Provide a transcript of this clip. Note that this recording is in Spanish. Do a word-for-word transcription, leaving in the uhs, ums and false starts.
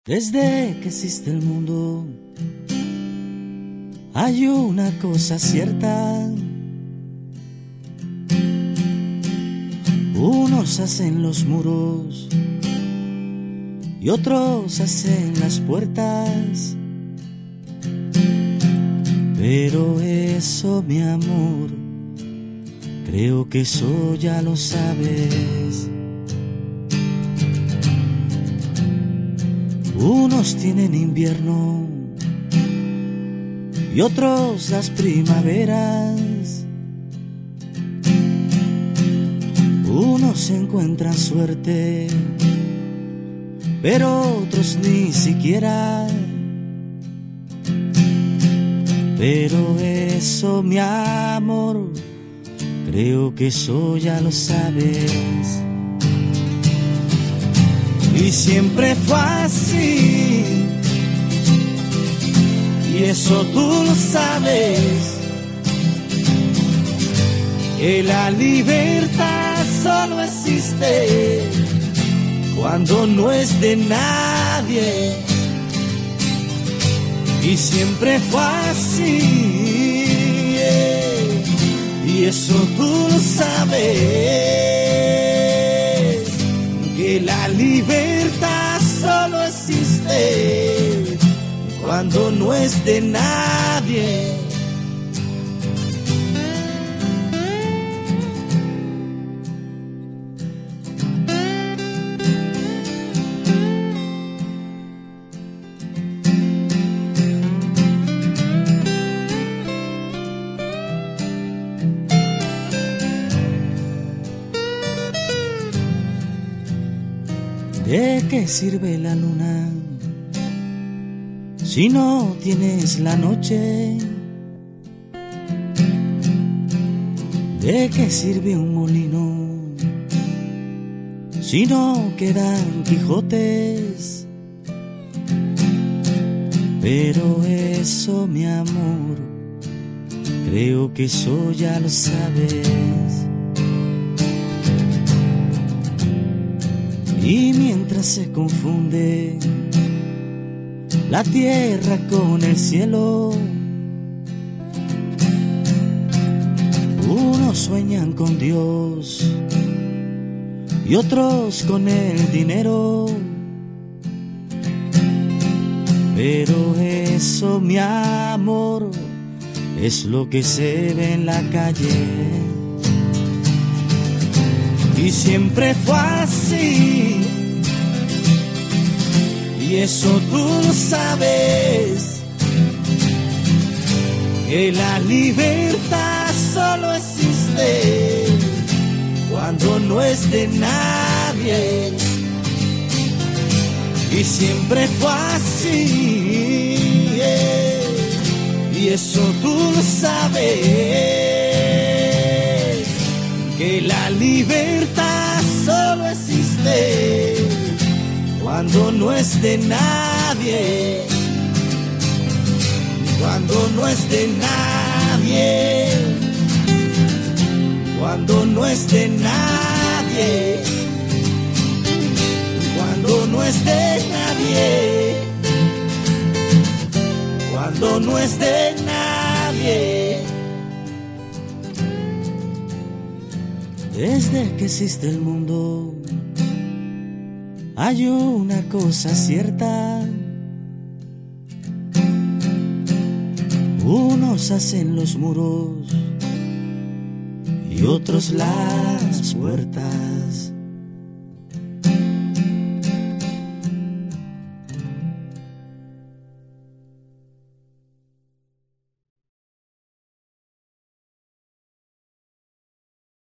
Desde que existe el mundo hay una cosa cierta: unos hacen los muros y otros hacen las puertas. Pero eso, mi amor, creo que eso ya lo sabes. Unos tienen invierno y otros las primaveras. Unos encuentran suerte, pero otros ni siquiera. Pero eso, mi amor, creo que eso ya lo sabes. Y siempre fue así, y eso tú lo sabes, que la libertad solo existe cuando no es de nadie. Y siempre fue así, yeah. Y eso tú lo sabes, que la libertad solo existe cuando no es de nadie. ¿De qué sirve la luna si no tienes la noche? ¿De qué sirve un molino si no quedan Quijotes? Pero eso, mi amor, creo que eso ya lo sabes. Y mientras se confunde la tierra con el cielo, unos sueñan con Dios y otros con el dinero. Pero eso, mi amor, es lo que se ve en la calle. Y siempre fue así, y eso tú lo sabes, que la libertad solo existe cuando no es de nadie. Y siempre fue así, yeah. Y eso tú lo sabes, que la libertad solo existe cuando no es de nadie, cuando no es de nadie, cuando no es de nadie, cuando no es de nadie, cuando no es de nadie. Desde que existe el mundo hay una cosa cierta: unos hacen los muros y otros las puertas.